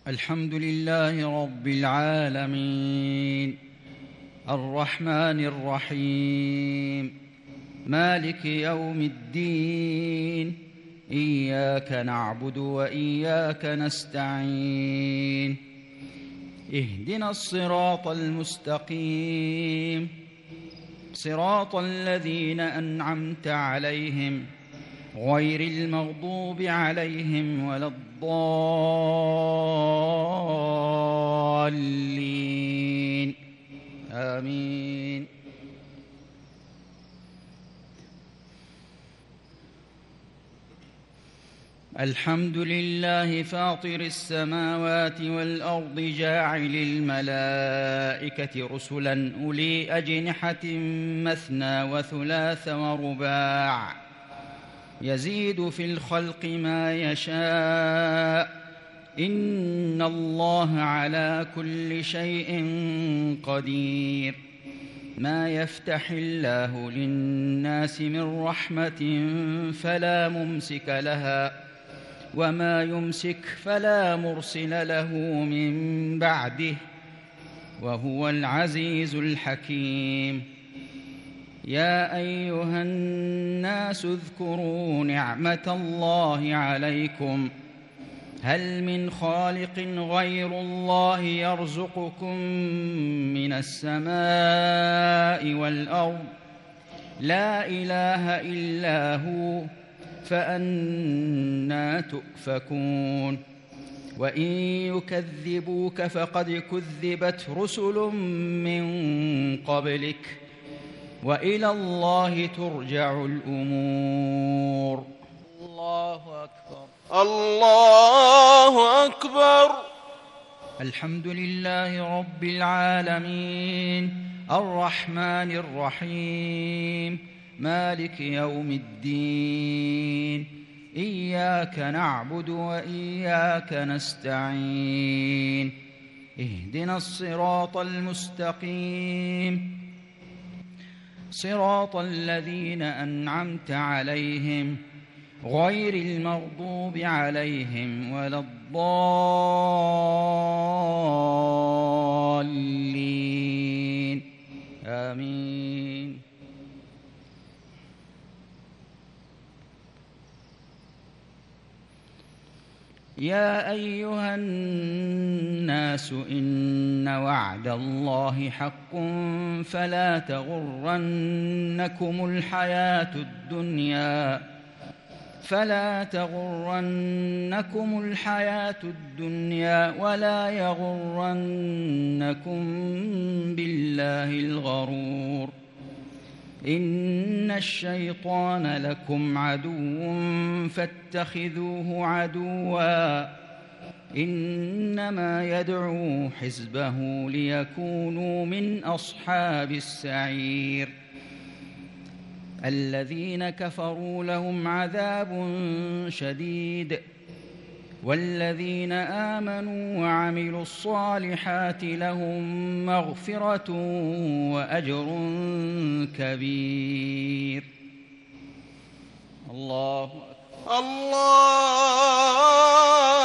الحمد لله رب العالمين، الرحمن الرحيم، مالك يوم الدين، إياك نعبد وإياك نستعين، اهدنا الصراط المستقيم، صراط الذين أنعمت عليهم غير المغضوب عليهم ولا الضالين، آمين. الحمد لله فاطر السماوات والأرض، جاعل الملائكة رسلا أولي أجنحة مثنى وثلاث ورباع، يزيد في الخلق ما يشاء، إن الله على كل شيء قدير. ما يفتح الله للناس من رحمة فلا ممسك لها، وما يمسك فلا مرسل له من بعده، وهو العزيز الحكيم. يا أيها الناس اذكروا نعمة الله عليكم، هل من خالق غير الله يرزقكم من السماء والأرض؟ لا إله إلا هو، فأنى تؤفكون؟ وإن يكذبوك فقد كذبت رسل من قبلك، وإلى الله ترجع الأمور. الله أكبر، الله أكبر. الحمد لله رب العالمين، الرحمن الرحيم، مالك يوم الدين، إياك نعبد وإياك نستعين، اهدنا الصراط المستقيم، صراط الذين أنعمت عليهم غير المغضوب عليهم ولا الضالين، آمين. يا أيها الناس إن وعد الله حق، فلا تغرنكم الحياة الدنيا ولا يغرنكم بالله الغرور. إن الشيطان لكم عدو فاتخذوه عدوا، إنما يدعو حزبه ليكونوا من أصحاب السعير. الذين كفروا لهم عذاب شديد، والذين آمنوا وعملوا الصالحات لهم مغفرة وأجر كبير. الله أكبر. الله